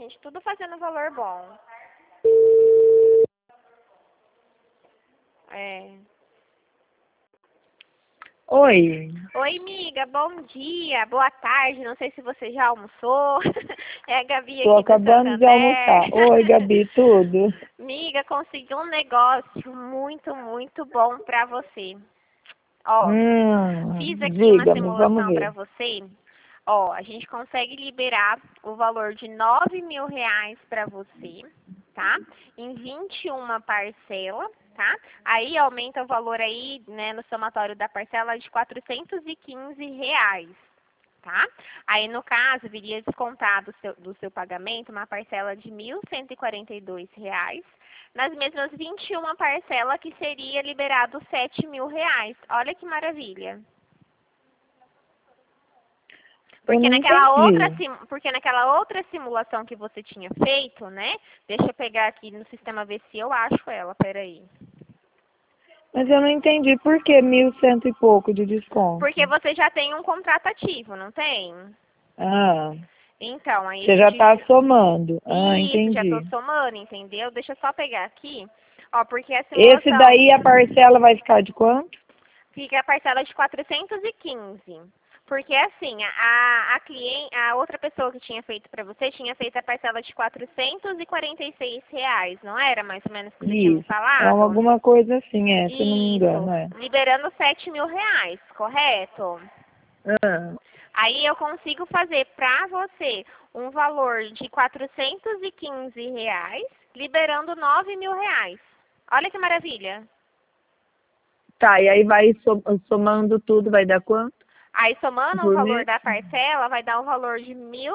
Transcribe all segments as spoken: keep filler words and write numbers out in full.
gente tudo fazendo valor bom. É. Oi. Oi, amiga, bom dia, boa tarde, não sei se você já almoçou. É a Gabi aqui Tô do acabando de almoçar. Santander. Oi, Gabi, tudo? Amiga, consegui um negócio muito, muito bom pra você. Ó, Hum, fiz aqui uma diga-me, vamos simulação pra ver. você. Ó, a gente consegue liberar o valor de nove mil reais pra você, tá? Em vinte e uma parcelas, tá? Aí aumenta o valor aí, né, no somatório da parcela de quatrocentos e quinze reais, tá? Aí, no caso, viria descontado do seu, do seu pagamento uma parcela de mil cento e quarenta e dois reais, nas mesmas vinte e uma parcelas que seria liberado sete mil reais. Olha que maravilha. Eu Porque não naquela outra, entendi. sim- porque naquela outra simulação que você tinha feito, né? Deixa eu pegar aqui no sistema ver se eu acho ela, peraí. Mas eu não entendi por que mil cento e pouco de desconto. Porque você já tem um contrato ativo, não tem? Ah, Então, aí a você já gente... tá somando. Ah, Isso, já tô entendi. somando, entendeu? Deixa eu só pegar aqui. Ó, porque a Esse simulação daí a parcela vai ficar de quanto? fica a parcela de quatrocentos e quinze. Porque assim, a, a cliente, a outra pessoa que tinha feito para você tinha feito a parcela de quatrocentos e quarenta e seis reais, não era mais ou menos o que você tinha me Isso. É uma- falado? alguma coisa assim, é, se eu não me Isso, engano, é. liberando sete mil reais, correto? Ah, Aí eu consigo fazer para você um valor de quatrocentos e quinze reais, liberando nove mil reais. Olha que maravilha. tá, e aí vai som- somando tudo, vai dar quanto Aí somando o por valor mês? da parcela, vai dar um valor de mil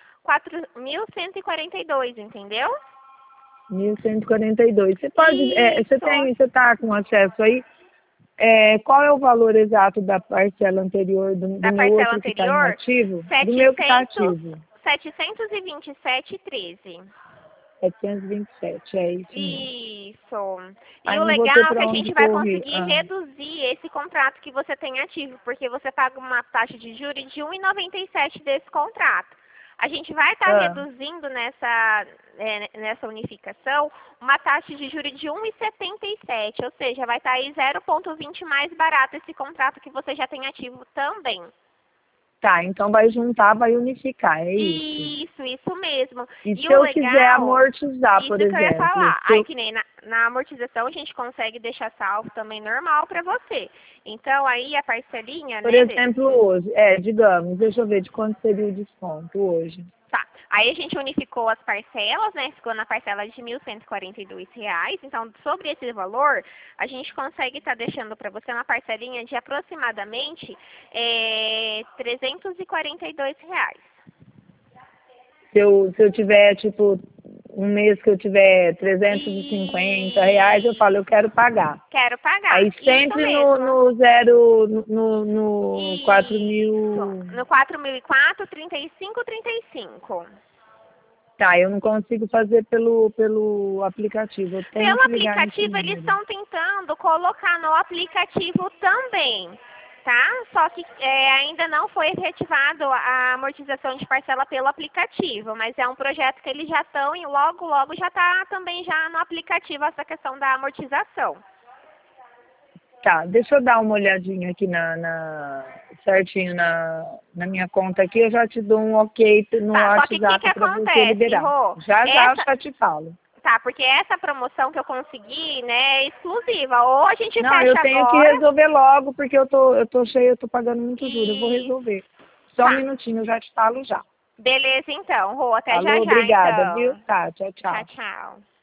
cento e quarenta e dois, entendeu? mil cento e quarenta e dois. Você pode, é, você Isso. tem, você tá com acesso aí? É, qual é o valor exato da parcela anterior do, do Da meu parcela outro que está anterior, inativo? Do meu que está setecentos, ativo. setecentos e vinte e sete e treze. setecentos e vinte e sete, é isso mesmo. Isso. E Aí o não vou ter legal é que para a onde gente vai correr. conseguir Ah, reduzir esse contrato que você tem ativo, porque você paga uma taxa de juros de um vírgula noventa e sete desse contrato. A gente vai estar ah, reduzindo nessa, é, nessa unificação uma taxa de juros de um vírgula setenta e sete, ou seja, vai estar aí zero vírgula vinte mais barato esse contrato que você já tem ativo também. tá, então vai juntar, vai unificar, é isso. Isso, isso mesmo. E E se o eu quiser legal, amortizar, por isso que eu ia exemplo, falar. se Aí eu, que nem na, na amortização a gente consegue deixar salvo também normal para você. Então aí a parcelinha, por né? de- exemplo, hoje, é, digamos, deixa eu ver de quanto seria o desconto hoje. Tá. Aí a gente unificou as parcelas, né? Ficou na parcela de mil cento e quarenta e dois reais. Então, sobre esse valor, a gente consegue estar deixando para você uma parcelinha de aproximadamente é, trezentos e quarenta e dois reais. Se eu, se eu tiver, tipo, um mês que eu tiver trezentos e cinquenta reais, eu falo, eu Isso. quero pagar. Quero pagar. Aí Isso sempre no, mesmo. no zero, no, no quatro Isso. mil. No quatro mil e quatro, trinta e cinco, trinta e cinco. Tá, eu não consigo fazer pelo, pelo aplicativo. Eu tenho Pelo que ligar nesse aplicativo, eles número. estão tentando colocar no aplicativo também, tá? Só que é, ainda não foi efetivado a amortização de parcela pelo aplicativo, mas é um projeto que eles já estão e logo, logo já está também já no aplicativo essa questão da amortização. Tá, deixa eu dar uma olhadinha aqui na, na certinho na, na minha conta aqui. Eu já te dou um ok no Tá, só que o que, que WhatsApp para você acontece, liberar. Rô? Já já eu Essa, já te falo. tá, porque essa promoção que eu consegui, né, é exclusiva. Ou a gente Não, eu fecha tenho que agora. resolver logo, porque eu tô, eu tô cheia, eu tô pagando muito juros. Eu vou E resolver. Só um tá. minutinho, eu já te falo já. Beleza, então. Rô, até já Falou, já, obrigada, viu? então. Tá, tchau, Tchau, tchau. tchau.